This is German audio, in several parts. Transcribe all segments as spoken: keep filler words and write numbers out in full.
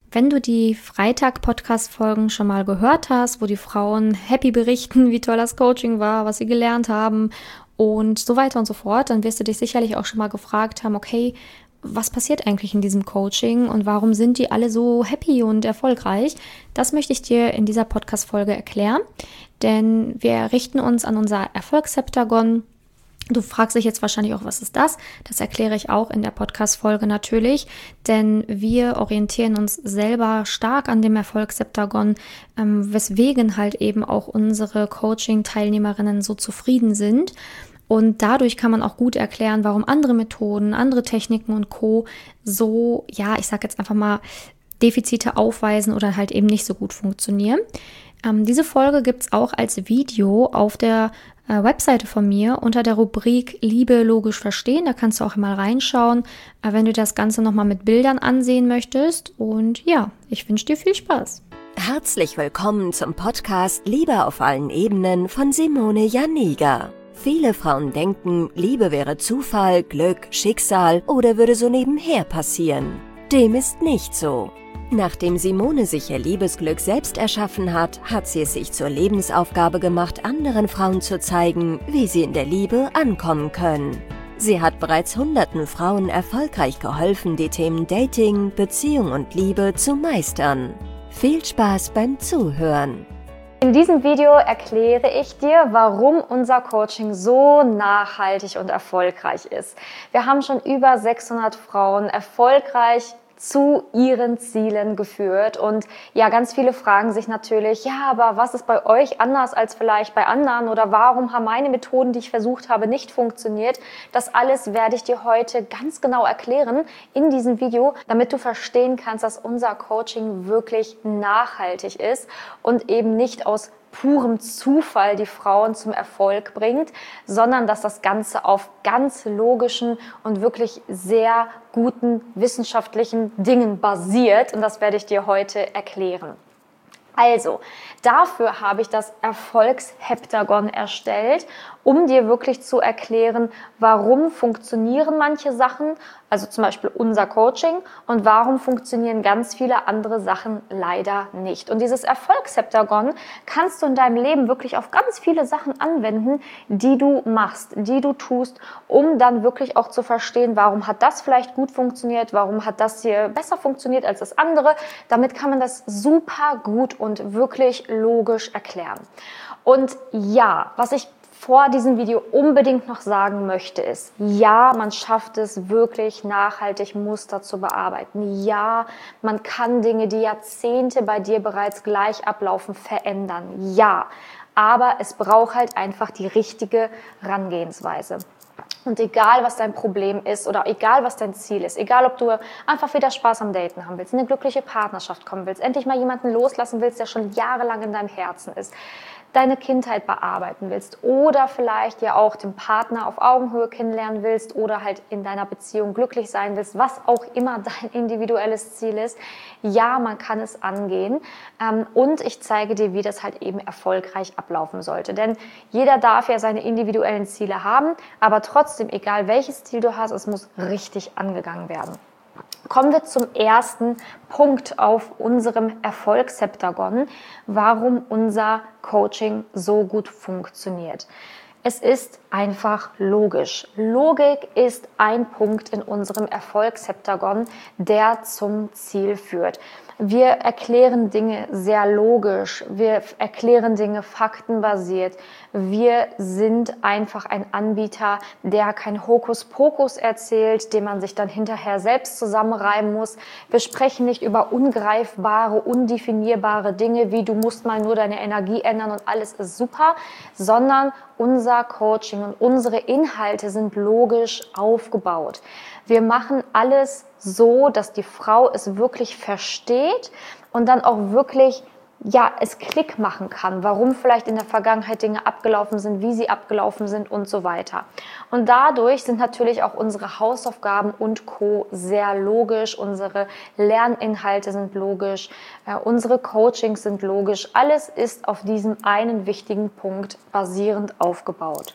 Wenn du die Freitag-Podcast-Folgen schon mal gehört hast, wo die Frauen happy berichten, wie toll das Coaching war, was sie gelernt haben und so weiter und so fort, dann wirst du dich sicherlich auch schon mal gefragt haben, okay, was passiert eigentlich in diesem Coaching und warum sind die alle so happy und erfolgreich? Das möchte ich dir in dieser Podcast-Folge erklären, denn wir richten uns an unser Erfolgsheptagon. Du fragst dich jetzt wahrscheinlich auch, was ist das? Das erkläre ich auch in der Podcast-Folge natürlich, denn wir orientieren uns selber stark an dem Erfolgsheptagon, ähm, weswegen halt eben auch unsere Coaching-Teilnehmerinnen so zufrieden sind. Und dadurch kann man auch gut erklären, warum andere Methoden, andere Techniken und Co. so, ja, ich sag jetzt einfach mal, Defizite aufweisen oder halt eben nicht so gut funktionieren. Ähm, diese Folge gibt es auch als Video auf der äh, Webseite von mir unter der Rubrik Liebe logisch verstehen. Da kannst du auch mal reinschauen, äh, wenn du das Ganze nochmal mit Bildern ansehen möchtest. Und ja, ich wünsche dir viel Spaß. Herzlich willkommen zum Podcast Liebe auf allen Ebenen von Simone Janiga. Viele Frauen denken, Liebe wäre Zufall, Glück, Schicksal oder würde so nebenher passieren. Dem ist nicht so. Nachdem Simone sich ihr Liebesglück selbst erschaffen hat, hat sie es sich zur Lebensaufgabe gemacht, anderen Frauen zu zeigen, wie sie in der Liebe ankommen können. Sie hat bereits hunderten Frauen erfolgreich geholfen, die Themen Dating, Beziehung und Liebe zu meistern. Viel Spaß beim Zuhören! In diesem Video erkläre ich dir, warum unser Coaching so nachhaltig und erfolgreich ist. Wir haben schon über sechshundert Frauen erfolgreich zu ihren Zielen geführt und ja, ganz viele fragen sich natürlich, ja, aber was ist bei euch anders als vielleicht bei anderen oder warum haben meine Methoden, die ich versucht habe, nicht funktioniert? Das alles werde ich dir heute ganz genau erklären in diesem Video, damit du verstehen kannst, dass unser Coaching wirklich nachhaltig ist und eben nicht aus purem Zufall die Frauen zum Erfolg bringt, sondern dass das Ganze auf ganz logischen und wirklich sehr guten wissenschaftlichen Dingen basiert. Und das werde ich dir heute erklären. Also, dafür habe ich das Erfolgsheptagon erstellt, um dir wirklich zu erklären, warum funktionieren manche Sachen, also zum Beispiel unser Coaching, und warum funktionieren ganz viele andere Sachen leider nicht. Und dieses Erfolgsheptagon kannst du in deinem Leben wirklich auf ganz viele Sachen anwenden, die du machst, die du tust, um dann wirklich auch zu verstehen, warum hat das vielleicht gut funktioniert, warum hat das hier besser funktioniert als das andere. Damit kann man das super gut und wirklich logisch erklären. Und ja, was ich vor diesem Video unbedingt noch sagen möchte, ist, ja, man schafft es wirklich nachhaltig Muster zu bearbeiten. Ja, man kann Dinge, die Jahrzehnte bei dir bereits gleich ablaufen, verändern. Ja, aber es braucht halt einfach die richtige Herangehensweise. Und egal, was dein Problem ist oder egal, was dein Ziel ist, egal, ob du einfach wieder Spaß am Daten haben willst, in eine glückliche Partnerschaft kommen willst, endlich mal jemanden loslassen willst, der schon jahrelang in deinem Herzen ist, deine Kindheit bearbeiten willst oder vielleicht ja auch den Partner auf Augenhöhe kennenlernen willst oder halt in deiner Beziehung glücklich sein willst, was auch immer dein individuelles Ziel ist. Ja, man kann es angehen und ich zeige dir, wie das halt eben erfolgreich ablaufen sollte. Denn jeder darf ja seine individuellen Ziele haben, aber trotzdem, egal welches Ziel du hast, es muss richtig angegangen werden. Kommen wir zum ersten Punkt auf unserem Erfolgsheptagon, warum unser Coaching so gut funktioniert. Es ist einfach logisch. Logik ist ein Punkt in unserem Erfolgsheptagon, der zum Ziel führt. Wir erklären Dinge sehr logisch, wir erklären Dinge faktenbasiert. Wir sind einfach ein Anbieter, der kein Hokuspokus erzählt, den man sich dann hinterher selbst zusammenreimen muss. Wir sprechen nicht über ungreifbare, undefinierbare Dinge, wie du musst mal nur deine Energie ändern und alles ist super, sondern unser Coaching und unsere Inhalte sind logisch aufgebaut. Wir machen alles so, dass die Frau es wirklich versteht und dann auch wirklich, ja, es Klick machen kann, warum vielleicht in der Vergangenheit Dinge abgelaufen sind, wie sie abgelaufen sind und so weiter. Und dadurch sind natürlich auch unsere Hausaufgaben und Co. sehr logisch, unsere Lerninhalte sind logisch, äh, unsere Coachings sind logisch. Alles ist auf diesem einen wichtigen Punkt basierend aufgebaut.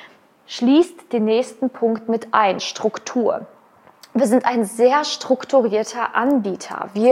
Schließt den nächsten Punkt mit ein, Struktur. Wir sind ein sehr strukturierter Anbieter. Wir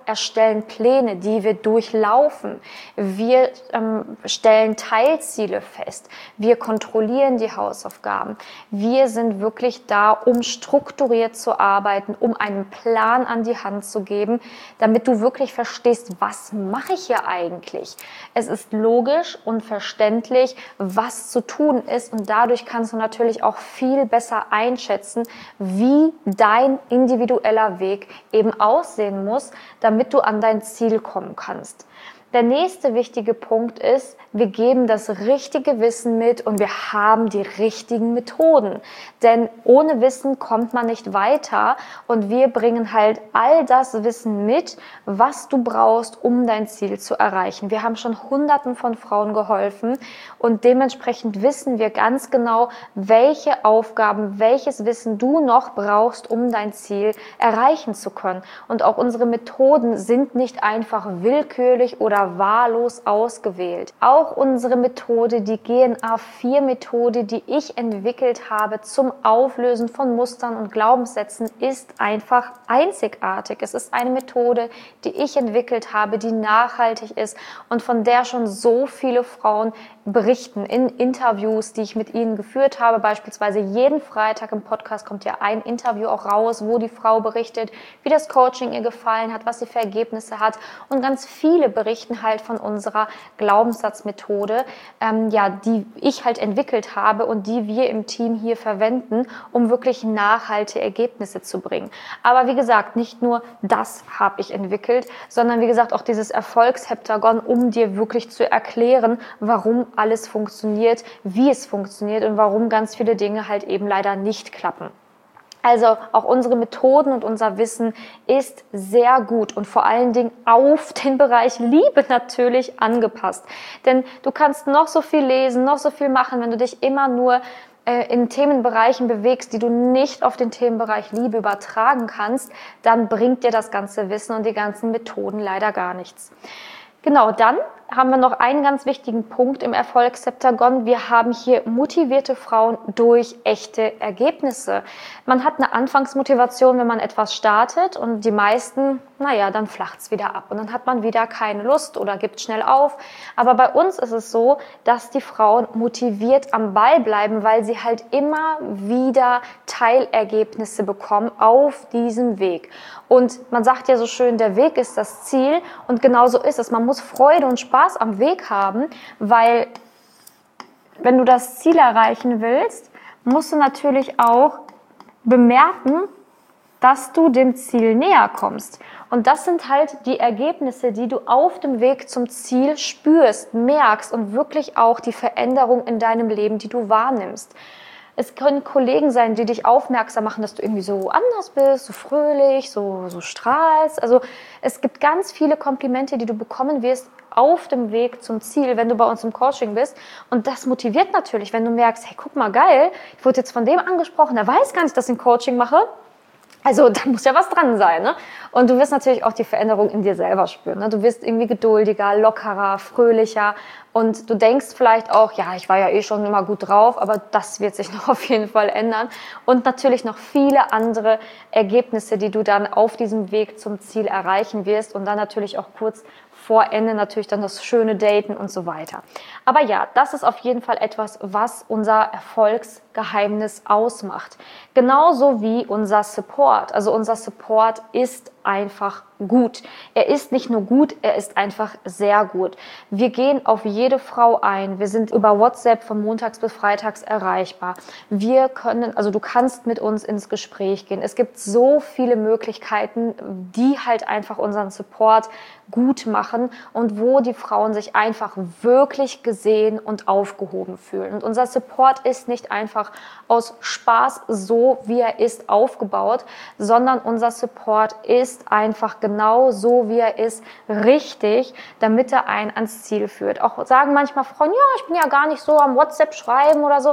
erstellen Pläne, die wir durchlaufen. Wir ähm, stellen Teilziele fest. Wir kontrollieren die Hausaufgaben. Wir sind wirklich da, um strukturiert zu arbeiten, um einen Plan an die Hand zu geben, damit du wirklich verstehst, was mache ich hier eigentlich? Es ist logisch und verständlich, was zu tun ist, und dadurch kannst du natürlich auch viel besser einschätzen, wie dein individueller Weg eben aussehen muss, damit du an dein Ziel kommen kannst. Der nächste wichtige Punkt ist, wir geben das richtige Wissen mit und wir haben die richtigen Methoden. Denn ohne Wissen kommt man nicht weiter, und wir bringen halt all das Wissen mit, was du brauchst, um dein Ziel zu erreichen. Wir haben schon Hunderten von Frauen geholfen, und dementsprechend wissen wir ganz genau, welche Aufgaben, welches Wissen du noch brauchst, um dein Ziel erreichen zu können. Und auch unsere Methoden sind nicht einfach willkürlich oder wahllos ausgewählt. Auch unsere Methode, die G N A vier Methode, die ich entwickelt habe zum Auflösen von Mustern und Glaubenssätzen, ist einfach einzigartig. Es ist eine Methode, die ich entwickelt habe, die nachhaltig ist und von der schon so viele Frauen berichten in Interviews, die ich mit ihnen geführt habe. Beispielsweise jeden Freitag im Podcast kommt ja ein Interview auch raus, wo die Frau berichtet, wie das Coaching ihr gefallen hat, was sie für Ergebnisse hat, und ganz viele berichten halt von unserer Glaubenssatzmethode, ähm, ja, die ich halt entwickelt habe und die wir im Team hier verwenden, um wirklich nachhaltige Ergebnisse zu bringen. Aber wie gesagt, nicht nur das habe ich entwickelt, sondern wie gesagt auch dieses Erfolgsheptagon, um dir wirklich zu erklären, warum alles funktioniert, wie es funktioniert und warum ganz viele Dinge halt eben leider nicht klappen. Also auch unsere Methoden und unser Wissen ist sehr gut und vor allen Dingen auf den Bereich Liebe natürlich angepasst. Denn du kannst noch so viel lesen, noch so viel machen, wenn du dich immer nur äh, in Themenbereichen bewegst, die du nicht auf den Themenbereich Liebe übertragen kannst, dann bringt dir das ganze Wissen und die ganzen Methoden leider gar nichts. Genau, dann haben wir noch einen ganz wichtigen Punkt im Erfolgsheptagon. Wir haben hier motivierte Frauen durch echte Ergebnisse. Man hat eine Anfangsmotivation, wenn man etwas startet, und die meisten, naja, dann flacht's wieder ab und dann hat man wieder keine Lust oder gibt schnell auf. Aber bei uns ist es so, dass die Frauen motiviert am Ball bleiben, weil sie halt immer wieder Teilergebnisse bekommen auf diesem Weg. Und man sagt ja so schön, der Weg ist das Ziel, und genauso ist es. Man muss Freude und Spaß am Weg haben, weil wenn du das Ziel erreichen willst, musst du natürlich auch bemerken, dass du dem Ziel näher kommst. Und das sind halt die Ergebnisse, die du auf dem Weg zum Ziel spürst, merkst und wirklich auch die Veränderung in deinem Leben, die du wahrnimmst. Es können Kollegen sein, die dich aufmerksam machen, dass du irgendwie so anders bist, so fröhlich, so, so strahlst. Also es gibt ganz viele Komplimente, die du bekommen wirst auf dem Weg zum Ziel, wenn du bei uns im Coaching bist. Und das motiviert natürlich, wenn du merkst, hey, guck mal, geil, ich wurde jetzt von dem angesprochen, der weiß gar nicht, dass ich ein Coaching mache. Also da muss ja was dran sein, ne? Und du wirst natürlich auch die Veränderung in dir selber spüren, ne? Du wirst irgendwie geduldiger, lockerer, fröhlicher, und du denkst vielleicht auch, ja, ich war ja eh schon immer gut drauf, aber das wird sich noch auf jeden Fall ändern. Und natürlich noch viele andere Ergebnisse, die du dann auf diesem Weg zum Ziel erreichen wirst, und dann natürlich auch kurz vor Ende natürlich dann das schöne Daten und so weiter. Aber ja, das ist auf jeden Fall etwas, was unser Erfolgsgeheimnis ausmacht. Genauso wie unser Support. Also unser Support ist einfach gut. Er ist nicht nur gut, er ist einfach sehr gut. Wir gehen auf jede Frau ein. Wir sind über WhatsApp von montags bis freitags erreichbar. Wir können, also du kannst mit uns ins Gespräch gehen. Es gibt so viele Möglichkeiten, die halt einfach unseren Support gut machen und wo die Frauen sich einfach wirklich gesehen und aufgehoben fühlen. Und unser Support ist nicht einfach aus Spaß so, wie er ist, aufgebaut, sondern unser Support ist einfach genau so, wie er ist, richtig, damit er einen ans Ziel führt. Auch sagen manchmal Frauen, ja, ich bin ja gar nicht so am WhatsApp schreiben oder so.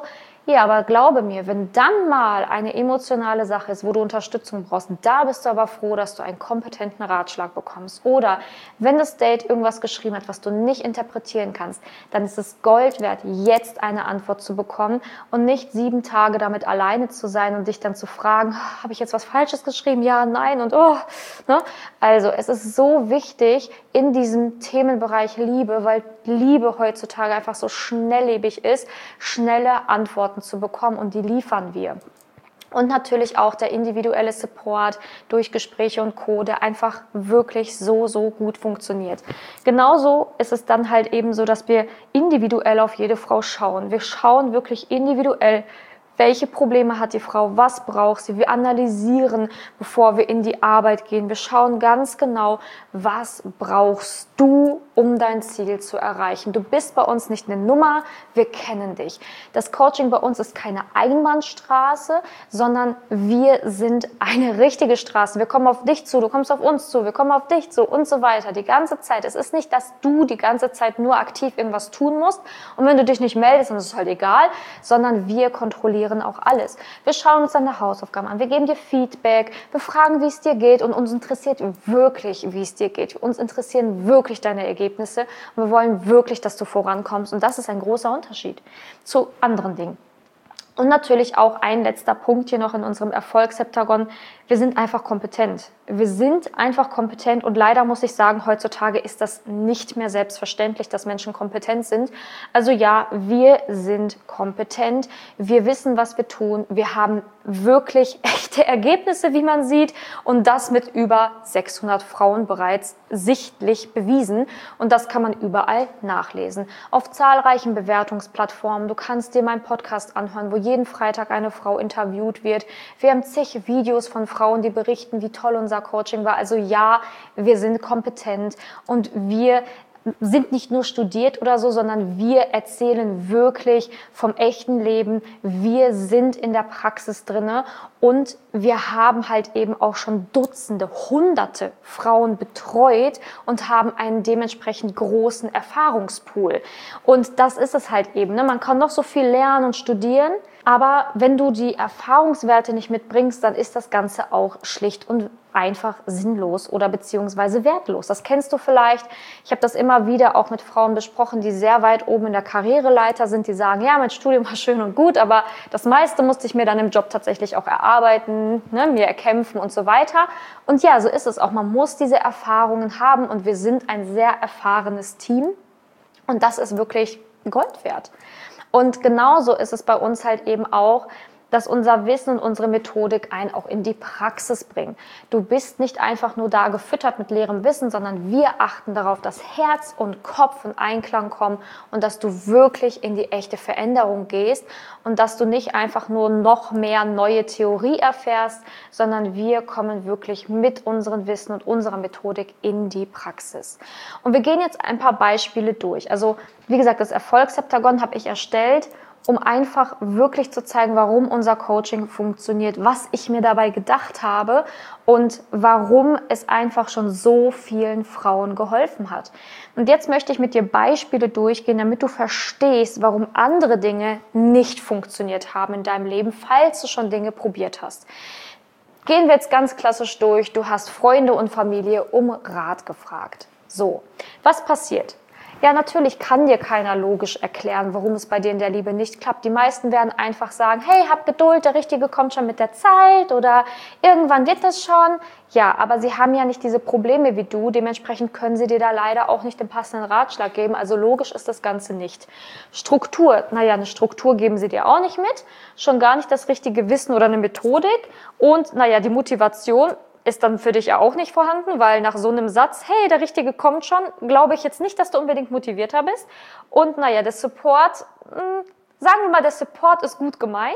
Ja, aber glaube mir, wenn dann mal eine emotionale Sache ist, wo du Unterstützung brauchst, da bist du aber froh, dass du einen kompetenten Ratschlag bekommst. Oder wenn das Date irgendwas geschrieben hat, was du nicht interpretieren kannst, dann ist es Gold wert, jetzt eine Antwort zu bekommen und nicht sieben Tage damit alleine zu sein und dich dann zu fragen, habe ich jetzt was Falsches geschrieben? Ja, nein und oh. Ne? Also es ist so wichtig in diesem Themenbereich Liebe, weil Liebe heutzutage einfach so schnelllebig ist, schnelle Antworten zu bekommen und die liefern wir. Und natürlich auch der individuelle Support durch Gespräche und Co., der einfach wirklich so, so gut funktioniert. Genauso ist es dann halt eben so, dass wir individuell auf jede Frau schauen. Wir schauen wirklich individuell, welche Probleme hat die Frau, was braucht sie. Wir analysieren, bevor wir in die Arbeit gehen. Wir schauen ganz genau, was brauchst du, um dein Ziel zu erreichen. Du bist bei uns nicht eine Nummer, wir kennen dich. Das Coaching bei uns ist keine Einbahnstraße, sondern wir sind eine richtige Straße. Wir kommen auf dich zu, du kommst auf uns zu, wir kommen auf dich zu und so weiter. Die ganze Zeit. Es ist nicht, dass du die ganze Zeit nur aktiv irgendwas tun musst und wenn du dich nicht meldest, dann ist es halt egal, sondern wir kontrollieren auch alles. Wir schauen uns deine Hausaufgaben an, wir geben dir Feedback, wir fragen, wie es dir geht und uns interessiert wirklich, wie es dir geht. Uns interessieren wirklich deine Ergebnisse und wir wollen wirklich, dass du vorankommst und das ist ein großer Unterschied zu anderen Dingen. Und natürlich auch ein letzter Punkt hier noch in unserem Erfolgsheptagon. Wir sind einfach kompetent. Wir sind einfach kompetent und leider muss ich sagen, heutzutage ist das nicht mehr selbstverständlich, dass Menschen kompetent sind. Also ja, wir sind kompetent. Wir wissen, was wir tun. Wir haben wirklich echte Ergebnisse, wie man sieht und das mit über sechshundert Frauen bereits sichtlich bewiesen und das kann man überall nachlesen. Auf zahlreichen Bewertungsplattformen. Du kannst dir meinen Podcast anhören, wo jeden Freitag eine Frau interviewt wird. Wir haben zig Videos von Frauen, die berichten, wie toll unser Coaching war. Also ja, wir sind kompetent und wir sind nicht nur studiert oder so, sondern wir erzählen wirklich vom echten Leben. Wir sind in der Praxis drinne und wir haben halt eben auch schon Dutzende, Hunderte Frauen betreut und haben einen dementsprechend großen Erfahrungspool. Und das ist es halt eben, ne? Man kann noch so viel lernen und studieren, aber wenn du die Erfahrungswerte nicht mitbringst, dann ist das Ganze auch schlicht und einfach sinnlos oder beziehungsweise wertlos. Das kennst du vielleicht. Ich habe das immer wieder auch mit Frauen besprochen, die sehr weit oben in der Karriereleiter sind, die sagen, ja, mein Studium war schön und gut, aber das meiste musste ich mir dann im Job tatsächlich auch erarbeiten, ne, mir erkämpfen und so weiter. Und ja, so ist es auch. Man muss diese Erfahrungen haben und wir sind ein sehr erfahrenes Team und das ist wirklich Gold wert. Und genauso ist es bei uns halt eben auch, dass unser Wissen und unsere Methodik einen auch in die Praxis bringen. Du bist nicht einfach nur da gefüttert mit leerem Wissen, sondern wir achten darauf, dass Herz und Kopf in Einklang kommen und dass du wirklich in die echte Veränderung gehst und dass du nicht einfach nur noch mehr neue Theorie erfährst, sondern wir kommen wirklich mit unserem Wissen und unserer Methodik in die Praxis. Und wir gehen jetzt ein paar Beispiele durch. Also wie gesagt, das Erfolgsheptagon habe ich erstellt, um einfach wirklich zu zeigen, warum unser Coaching funktioniert, was ich mir dabei gedacht habe und warum es einfach schon so vielen Frauen geholfen hat. Und jetzt möchte ich mit dir Beispiele durchgehen, damit du verstehst, warum andere Dinge nicht funktioniert haben in deinem Leben, falls du schon Dinge probiert hast. Gehen wir jetzt ganz klassisch durch. Du hast Freunde und Familie um Rat gefragt. So, was passiert? Ja, natürlich kann dir keiner logisch erklären, warum es bei dir in der Liebe nicht klappt. Die meisten werden einfach sagen, hey, hab Geduld, der Richtige kommt schon mit der Zeit oder irgendwann wird das schon. Ja, aber sie haben ja nicht diese Probleme wie du, dementsprechend können sie dir da leider auch nicht den passenden Ratschlag geben. Also logisch ist das Ganze nicht. Struktur, naja, eine Struktur geben sie dir auch nicht mit, schon gar nicht das richtige Wissen oder eine Methodik und naja, die Motivation ist dann für dich ja auch nicht vorhanden, weil nach so einem Satz, hey, der Richtige kommt schon, glaube ich jetzt nicht, dass du unbedingt motivierter bist. Und naja, der Support, mh, sagen wir mal, der Support ist gut gemeint.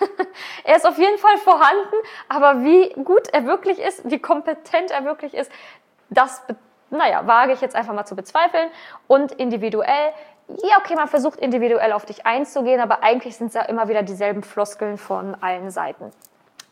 Er ist auf jeden Fall vorhanden, aber wie gut er wirklich ist, wie kompetent er wirklich ist, das, naja, wage ich jetzt einfach mal zu bezweifeln. Und individuell, ja, okay, man versucht individuell auf dich einzugehen, aber eigentlich sind es ja immer wieder dieselben Floskeln von allen Seiten.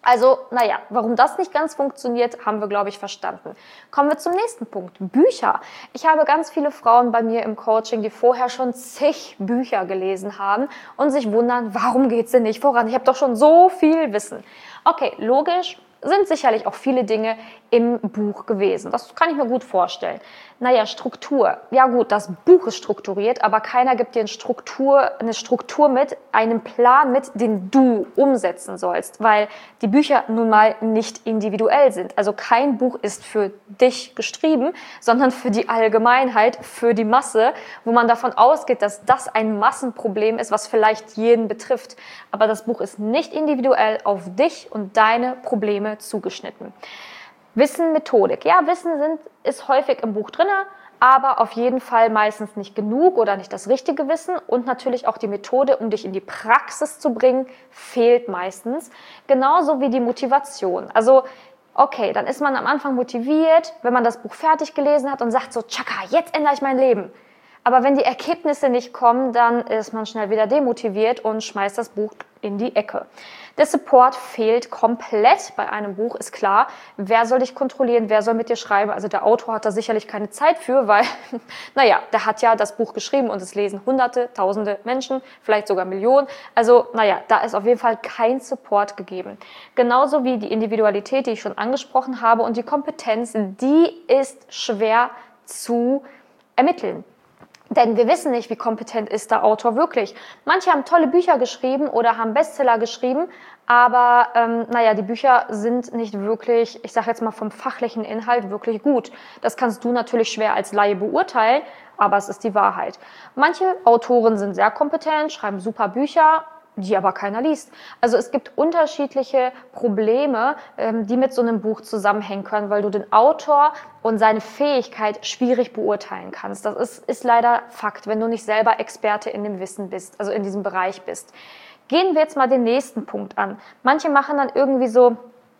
Also, naja, warum das nicht ganz funktioniert, haben wir, glaube ich, verstanden. Kommen wir zum nächsten Punkt. Bücher. Ich habe ganz viele Frauen bei mir im Coaching, die vorher schon zig Bücher gelesen haben und sich wundern, warum geht's denn nicht voran? Ich habe doch schon so viel Wissen. Okay, logisch, sind sicherlich auch viele Dinge im Buch gewesen. Das kann ich mir gut vorstellen. Naja, Struktur. Ja gut, das Buch ist strukturiert, aber keiner gibt dir eine Struktur, eine Struktur mit, einen Plan mit, den du umsetzen sollst, weil die Bücher nun mal nicht individuell sind. Also kein Buch ist für dich geschrieben, sondern für die Allgemeinheit, für die Masse, wo man davon ausgeht, dass das ein Massenproblem ist, was vielleicht jeden betrifft. Aber das Buch ist nicht individuell auf dich und deine Probleme zugeschnitten. Wissen, Methodik. Ja, Wissen sind, ist häufig im Buch drin, aber auf jeden Fall meistens nicht genug oder nicht das richtige Wissen. Und natürlich auch die Methode, um dich in die Praxis zu bringen, fehlt meistens. Genauso wie die Motivation. Also, okay, dann ist man am Anfang motiviert, wenn man das Buch fertig gelesen hat und sagt so, tschakka, jetzt ändere ich mein Leben. Aber wenn die Ergebnisse nicht kommen, dann ist man schnell wieder demotiviert und schmeißt das Buch in die Ecke. Der Support fehlt komplett bei einem Buch, ist klar. Wer soll dich kontrollieren, wer soll mit dir schreiben? Also der Autor hat da sicherlich keine Zeit für, weil, naja, der hat ja das Buch geschrieben und es lesen Hunderte, Tausende Menschen, vielleicht sogar Millionen. Also, naja, da ist auf jeden Fall kein Support gegeben. Genauso wie die Individualität, die ich schon angesprochen habe, und die Kompetenz, die ist schwer zu ermitteln. Denn wir wissen nicht, wie kompetent ist der Autor wirklich. Manche haben tolle Bücher geschrieben oder haben Bestseller geschrieben, aber ähm, naja, die Bücher sind nicht wirklich, ich sage jetzt mal vom fachlichen Inhalt, wirklich gut. Das kannst du natürlich schwer als Laie beurteilen, aber es ist die Wahrheit. Manche Autoren sind sehr kompetent, schreiben super Bücher, die aber keiner liest. Also es gibt unterschiedliche Probleme, die mit so einem Buch zusammenhängen können, weil du den Autor und seine Fähigkeit schwierig beurteilen kannst. Das ist, ist leider Fakt, wenn du nicht selber Experte in dem Wissen bist, also in diesem Bereich bist. Gehen wir jetzt mal den nächsten Punkt an. Manche machen dann irgendwie so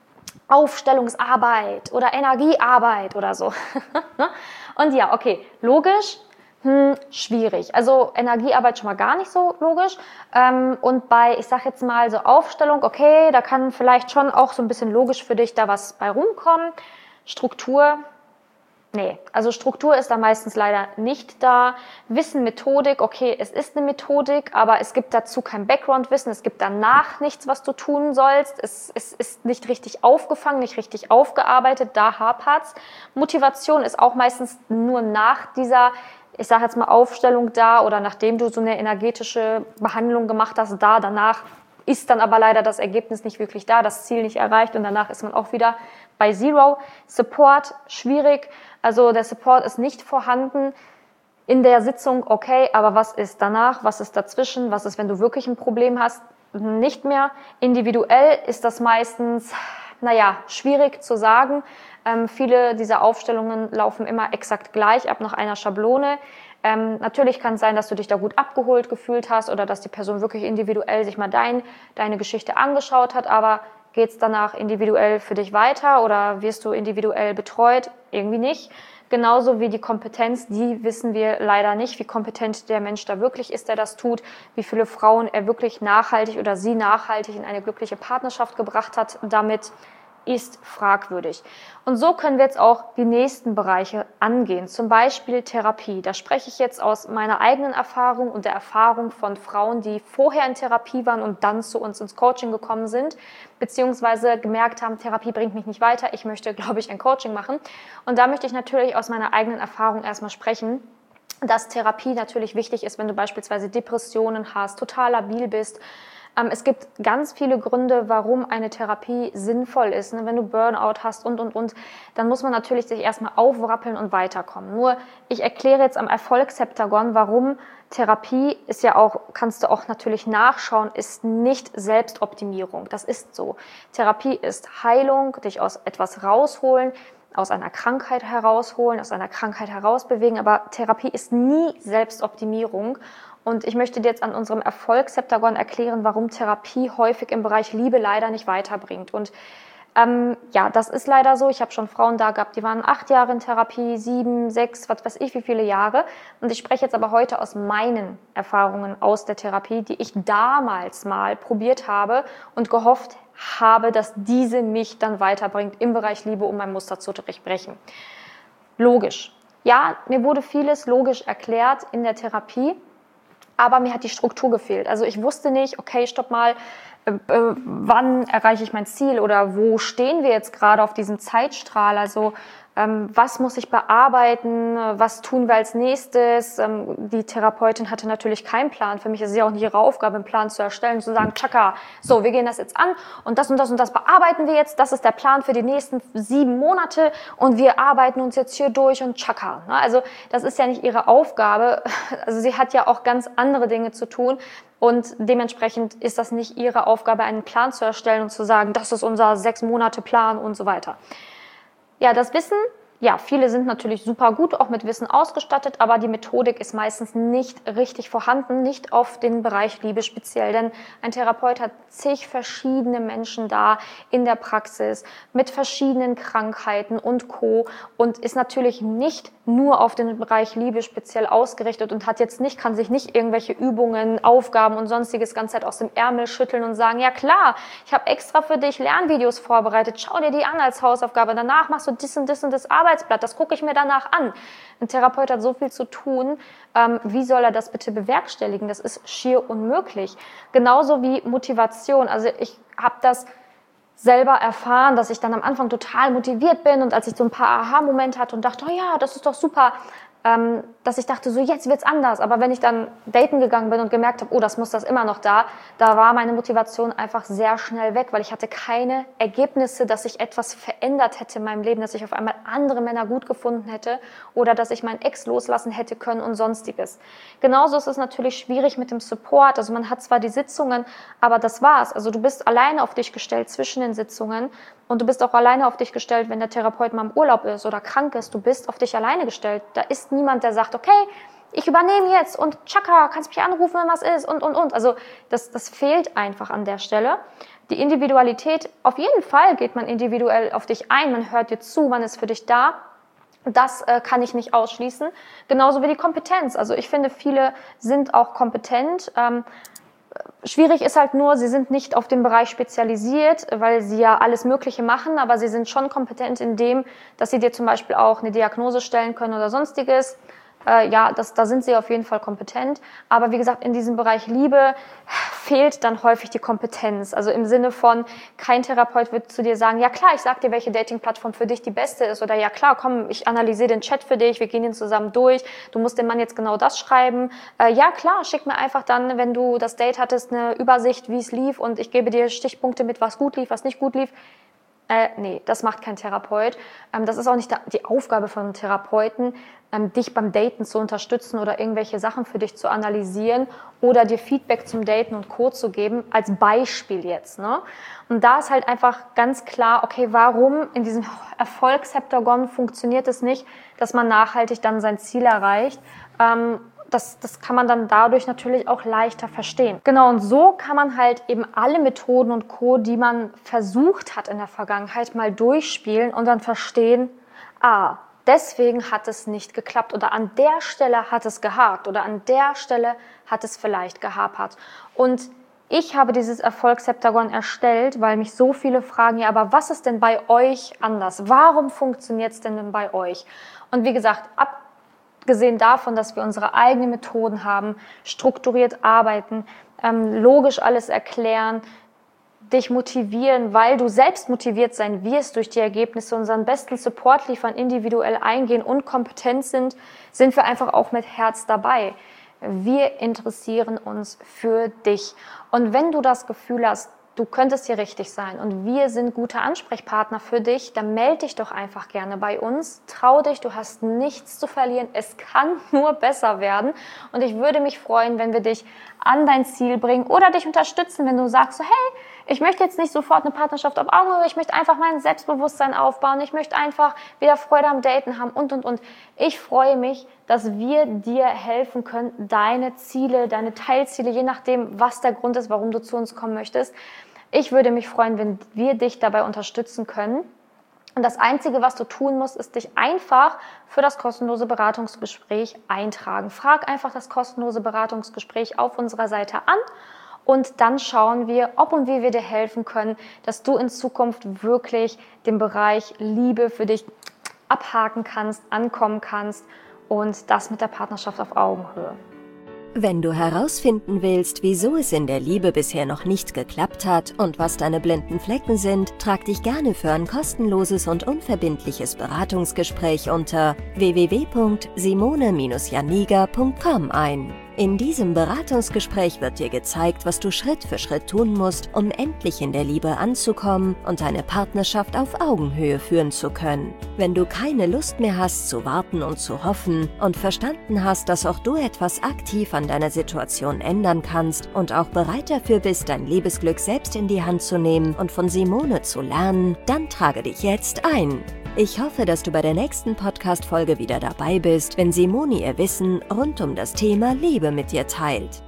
Aufstellungsarbeit oder Energiearbeit oder so. Und ja, okay, logisch. Hm, schwierig. Also Energiearbeit schon mal gar nicht so logisch. Ähm, und bei, ich sag jetzt mal so Aufstellung, okay, da kann vielleicht schon auch so ein bisschen logisch für dich da was bei rumkommen. Struktur, nee. Also Struktur ist da meistens leider nicht da. Wissen, Methodik, okay, es ist eine Methodik, aber es gibt dazu kein Background-Wissen. Es gibt danach nichts, was du tun sollst. Es, es ist nicht richtig aufgefangen, nicht richtig aufgearbeitet. Da hapert's. Motivation ist auch meistens nur nach dieser, ich sage jetzt mal, Aufstellung da oder nachdem du so eine energetische Behandlung gemacht hast, da, danach ist dann aber leider das Ergebnis nicht wirklich da, das Ziel nicht erreicht und danach ist man auch wieder bei Zero. Support, schwierig, also der Support ist nicht vorhanden in der Sitzung, okay, aber was ist danach, was ist dazwischen, was ist, wenn du wirklich ein Problem hast, nicht mehr. Individuell ist das meistens, naja, schwierig zu sagen. Ähm, viele dieser Aufstellungen laufen immer exakt gleich ab nach einer Schablone. Ähm, natürlich kann es sein, dass du dich da gut abgeholt gefühlt hast oder dass die Person wirklich individuell sich mal dein, deine Geschichte angeschaut hat, aber geht es danach individuell für dich weiter oder wirst du individuell betreut? Irgendwie nicht. Genauso wie die Kompetenz, die wissen wir leider nicht, wie kompetent der Mensch da wirklich ist, der das tut, wie viele Frauen er wirklich nachhaltig oder sie nachhaltig in eine glückliche Partnerschaft gebracht hat damit, ist fragwürdig. Und so können wir jetzt auch die nächsten Bereiche angehen, zum Beispiel Therapie. Da spreche ich jetzt aus meiner eigenen Erfahrung und der Erfahrung von Frauen, die vorher in Therapie waren und dann zu uns ins Coaching gekommen sind, beziehungsweise gemerkt haben, Therapie bringt mich nicht weiter, ich möchte, glaube ich, ein Coaching machen. Und da möchte ich natürlich aus meiner eigenen Erfahrung erstmal sprechen, dass Therapie natürlich wichtig ist, wenn du beispielsweise Depressionen hast, total labil bist. Es gibt ganz viele Gründe, warum eine Therapie sinnvoll ist. Wenn du Burnout hast und, und, und, dann muss man natürlich sich erstmal aufrappeln und weiterkommen. Nur, ich erkläre jetzt am Erfolgsheptagon, warum Therapie ist ja auch, kannst du auch natürlich nachschauen, ist nicht Selbstoptimierung. Das ist so. Therapie ist Heilung, dich aus etwas rausholen, aus einer Krankheit herausholen, aus einer Krankheit herausbewegen. Aber Therapie ist nie Selbstoptimierung. Und ich möchte dir jetzt an unserem Erfolgsheptagon erklären, warum Therapie häufig im Bereich Liebe leider nicht weiterbringt. Und ähm, ja, das ist leider so. Ich habe schon Frauen da gehabt, die waren acht Jahre in Therapie, sieben, sechs, was weiß ich, wie viele Jahre. Und ich spreche jetzt aber heute aus meinen Erfahrungen aus der Therapie, die ich damals mal probiert habe und gehofft habe, dass diese mich dann weiterbringt im Bereich Liebe, um mein Muster zu durchbrechen. Logisch. Ja, mir wurde vieles logisch erklärt in der Therapie, aber mir hat die Struktur gefehlt. Also ich wusste nicht, okay, stopp mal, äh, äh, wann erreiche ich mein Ziel oder wo stehen wir jetzt gerade auf diesem Zeitstrahl? Also ähm, was muss ich bearbeiten? Was tun wir als nächstes? Ähm, die Therapeutin hatte natürlich keinen Plan. Für mich ist es ja auch nicht ihre Aufgabe, einen Plan zu erstellen, zu sagen, tschakka, so, wir gehen das jetzt an und das und das und das bearbeiten wir jetzt. Das ist der Plan für die nächsten sieben Monate und wir arbeiten uns jetzt hier durch und tschakka. Also das ist ja nicht ihre Aufgabe. Also sie hat ja auch ganz andere Dinge zu tun. Und dementsprechend ist das nicht ihre Aufgabe, einen Plan zu erstellen und zu sagen, das ist unser sechs Monate Plan und so weiter. Ja, das Wissen, ja, viele sind natürlich super gut, auch mit Wissen ausgestattet, aber die Methodik ist meistens nicht richtig vorhanden, nicht auf den Bereich Liebe speziell, denn ein Therapeut hat zig verschiedene Menschen da in der Praxis mit verschiedenen Krankheiten und Co. und ist natürlich nicht nur auf den Bereich Liebe speziell ausgerichtet und hat jetzt nicht, kann sich nicht irgendwelche Übungen, Aufgaben und sonstiges ganze Zeit aus dem Ärmel schütteln und sagen, ja klar, ich habe extra für dich Lernvideos vorbereitet, schau dir die an als Hausaufgabe, danach machst du dies und das und das Arbeitsblatt, das gucke ich mir danach an. Ein Therapeut hat so viel zu tun, ähm, wie soll er das bitte bewerkstelligen? Das ist schier unmöglich. Genauso wie Motivation, also ich habe das selber erfahren, dass ich dann am Anfang total motiviert bin und als ich so ein paar Aha-Momente hatte und dachte, oh ja, das ist doch super, ähm, dass ich dachte, so jetzt wird's anders. Aber wenn ich dann daten gegangen bin und gemerkt habe, oh, das muss das immer noch da, da war meine Motivation einfach sehr schnell weg, weil ich hatte keine Ergebnisse, dass sich etwas verändert hätte in meinem Leben, dass ich auf einmal andere Männer gut gefunden hätte oder dass ich meinen Ex loslassen hätte können und sonstiges. Genauso ist es natürlich schwierig mit dem Support. Also man hat zwar die Sitzungen, aber das war's. Also du bist alleine auf dich gestellt zwischen den Sitzungen und du bist auch alleine auf dich gestellt, wenn der Therapeut mal im Urlaub ist oder krank ist. Du bist auf dich alleine gestellt. Da ist niemand, der sagt, okay, ich übernehme jetzt und tschakka, kannst mich anrufen, wenn was ist und, und, und. Also das, das fehlt einfach an der Stelle. Die Individualität, auf jeden Fall geht man individuell auf dich ein, man hört dir zu, man ist für dich da. Das äh, kann ich nicht ausschließen. Genauso wie die Kompetenz. Also ich finde, viele sind auch kompetent. Ähm, Schwierig ist halt nur, sie sind nicht auf den Bereich spezialisiert, weil sie ja alles Mögliche machen, aber sie sind schon kompetent in dem, dass sie dir zum Beispiel auch eine Diagnose stellen können oder sonstiges. Äh, ja, das, da sind sie auf jeden Fall kompetent. Aber wie gesagt, in diesem Bereich Liebe fehlt dann häufig die Kompetenz. Also im Sinne von, kein Therapeut wird zu dir sagen, ja klar, ich sag dir, welche Dating-Plattform für dich die beste ist. Oder ja klar, komm, ich analysiere den Chat für dich, wir gehen ihn zusammen durch. Du musst dem Mann jetzt genau das schreiben. Äh, ja klar, schick mir einfach dann, wenn du das Date hattest, eine Übersicht, wie es lief. Und ich gebe dir Stichpunkte mit, was gut lief, was nicht gut lief. Äh, nee, das macht kein Therapeut. Ähm, das ist auch nicht die Aufgabe von einem Therapeuten, ähm, dich beim Daten zu unterstützen oder irgendwelche Sachen für dich zu analysieren oder dir Feedback zum Daten und Co. zu geben, als Beispiel jetzt. Ne? Und da ist halt einfach ganz klar, okay, warum in diesem Erfolgsheptagon funktioniert es nicht, dass man nachhaltig dann sein Ziel erreicht. Ähm, Das, das kann man dann dadurch natürlich auch leichter verstehen. Genau, und so kann man halt eben alle Methoden und Co., die man versucht hat in der Vergangenheit, mal durchspielen und dann verstehen, ah, deswegen hat es nicht geklappt oder an der Stelle hat es gehakt oder an der Stelle hat es vielleicht gehapert. Und ich habe dieses Erfolgsheptagon erstellt, weil mich so viele fragen, ja, aber was ist denn bei euch anders? Warum funktioniert es denn, denn bei euch? Und wie gesagt, ab Abgesehen davon, dass wir unsere eigenen Methoden haben, strukturiert arbeiten, ähm, logisch alles erklären, dich motivieren, weil du selbst motiviert sein wirst durch die Ergebnisse, unseren besten Support liefern, individuell eingehen und kompetent sind, sind wir einfach auch mit Herz dabei. Wir interessieren uns für dich. Und wenn du das Gefühl hast, du könntest hier richtig sein und wir sind gute Ansprechpartner für dich, dann melde dich doch einfach gerne bei uns. Trau dich, du hast nichts zu verlieren. Es kann nur besser werden. Und ich würde mich freuen, wenn wir dich an dein Ziel bringen oder dich unterstützen, wenn du sagst, so, hey, ich möchte jetzt nicht sofort eine Partnerschaft auf Augenhöhe, ich möchte einfach mein Selbstbewusstsein aufbauen, ich möchte einfach wieder Freude am Daten haben und, und, und. Ich freue mich, dass wir dir helfen können, deine Ziele, deine Teilziele, je nachdem, was der Grund ist, warum du zu uns kommen möchtest. Ich würde mich freuen, wenn wir dich dabei unterstützen können. Und das Einzige, was du tun musst, ist dich einfach für das kostenlose Beratungsgespräch eintragen. Frag einfach das kostenlose Beratungsgespräch auf unserer Seite an Und dann schauen wir, ob und wie wir dir helfen können, dass du in Zukunft wirklich den Bereich Liebe für dich abhaken kannst, ankommen kannst und das mit der Partnerschaft auf Augenhöhe. Wenn du herausfinden willst, wieso es in der Liebe bisher noch nicht geklappt hat und was deine blinden Flecken sind, trag dich gerne für ein kostenloses und unverbindliches Beratungsgespräch unter w w w punkt simone janiga punkt com ein. In diesem Beratungsgespräch wird dir gezeigt, was du Schritt für Schritt tun musst, um endlich in der Liebe anzukommen und deine Partnerschaft auf Augenhöhe führen zu können. Wenn du keine Lust mehr hast zu warten und zu hoffen und verstanden hast, dass auch du etwas aktiv an deiner Situation ändern kannst und auch bereit dafür bist, dein Liebesglück selbst in die Hand zu nehmen und von Simone zu lernen, dann trage dich jetzt ein. Ich hoffe, dass du bei der nächsten Podcast-Folge wieder dabei bist, wenn Simone ihr Wissen rund um das Thema Liebe mit dir teilt.